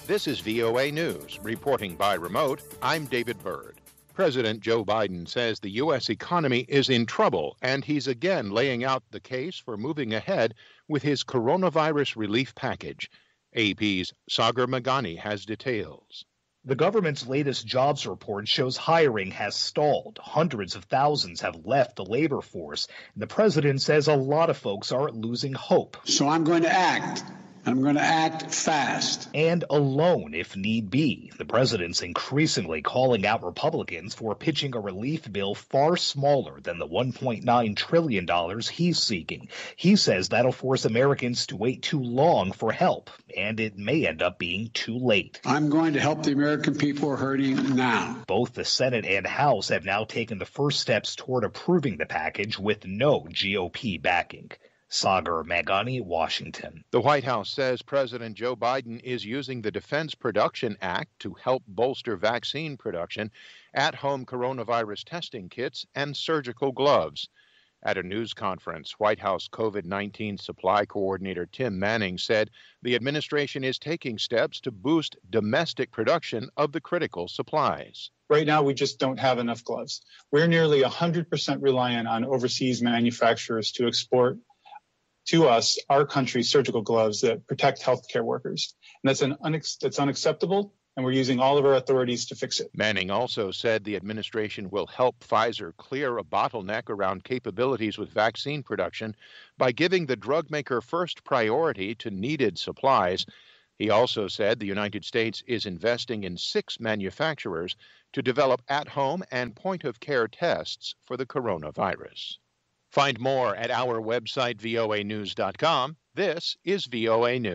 This is VOA News. Reporting by remote, I'm David Byrd. President Joe Biden says the U.S. economy is in trouble, and he's again laying out the case for moving ahead with his coronavirus relief package. AP's Sagar Meghani has details. The government's latest jobs report shows hiring has stalled. Hundreds of thousands have left the labor force. The president says a lot of folks are losing hope. So I'm going to act. I'm going to act fast. And alone, if need be. The president's increasingly calling out Republicans for pitching a relief bill far smaller than the $1.9 trillion he's seeking. He says that'll force Americans to wait too long for help, and it may end up being too late. I'm going to help the American people who are hurting now. Both the Senate and House have now taken the first steps toward approving the package with no GOP backing. Sagar Meghani, Washington. The White House says President Joe Biden is using the Defense Production Act to help bolster vaccine production, at-home coronavirus testing kits, and surgical gloves. At a news conference, White House COVID-19 supply coordinator Tim Manning said the administration is taking steps to boost domestic production of the critical supplies. Right now, we just don't have enough gloves. We're nearly 100% reliant on overseas manufacturers to export to us, our country's surgical gloves that protect healthcare workers. And that's unacceptable, and we're using all of our authorities to fix it. Manning also said the administration will help Pfizer clear a bottleneck around capabilities with vaccine production by giving the drug maker first priority to needed supplies. He also said the United States is investing in 6 manufacturers to develop at-home and point-of-care tests for the coronavirus. Find more at our website, voanews.com. This is VOA News.